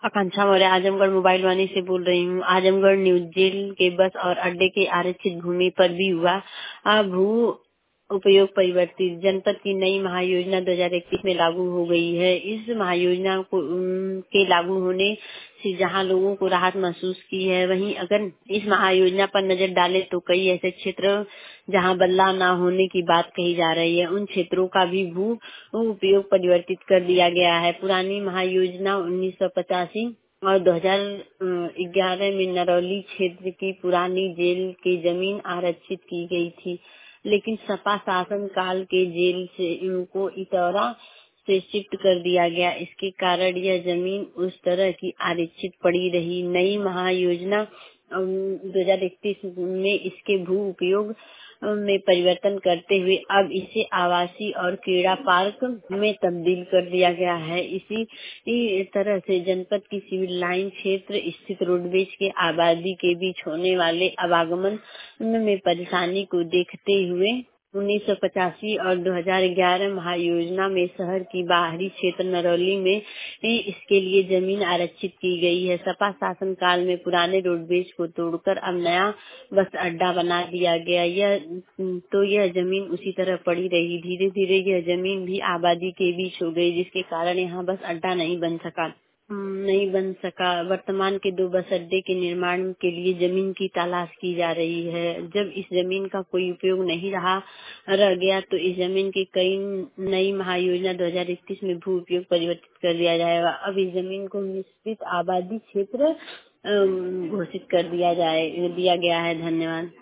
आकांक्षा Maurya Azamgarh mobile Vaani से बोल रही हूँ। आजमगढ़ न्यू जेल के बस और अड्डे के आरक्षित भूमि पर भी हुआ भू उपयोग परिवर्तित। जनपद की नई महायोजना 2021 में लागू हो गई है। इस महायोजना के लागू होने से जहां लोगों को राहत महसूस की है, वहीं अगर इस महायोजना पर नजर डालें तो कई ऐसे क्षेत्र जहां बदलाव न होने की बात कही जा रही है, उन क्षेत्रों का भी भू उपयोग परिवर्तित कर दिया गया है। पुरानी महायोजना 1985 और 2011 में नरौली क्षेत्र की पुरानी जेल की जमीन आरक्षित की गई थी, लेकिन सपा शासन काल के जेल से इनको इतौरा से शिफ्ट कर दिया गया। इसके कारण यह जमीन उस तरह की आरक्षित पड़ी रही। नई महायोजना 2031 में इसके भू उपयोग में परिवर्तन करते हुए अब इसे आवासीय और क्रीड़ा पार्क में तब्दील कर दिया गया है। इसी तरह से जनपद की सिविल लाइन क्षेत्र स्थित रोडवेज के आबादी के बीच होने वाले आवागमन में परेशानी को देखते हुए 1985 और 2011 महायोजना में शहर की बाहरी क्षेत्र नरौली में इसके लिए जमीन आरक्षित की गई है। सपा शासन काल में पुराने रोडवेज को तोड़कर अब नया बस अड्डा बना दिया गया। यह जमीन उसी तरह पड़ी रही। धीरे धीरे यह जमीन भी आबादी के बीच हो गई, जिसके कारण यहाँ बस अड्डा नहीं बन सका। वर्तमान के 2 बस अड्डे के निर्माण के लिए जमीन की तलाश की जा रही है। जब इस जमीन का कोई उपयोग नहीं रह गया तो इस जमीन की कई नई महायोजना 2021 में भू उपयोग परिवर्तित कर दिया जाएगा। अब इस जमीन को मिश्रित आबादी क्षेत्र घोषित कर दिया गया है। धन्यवाद।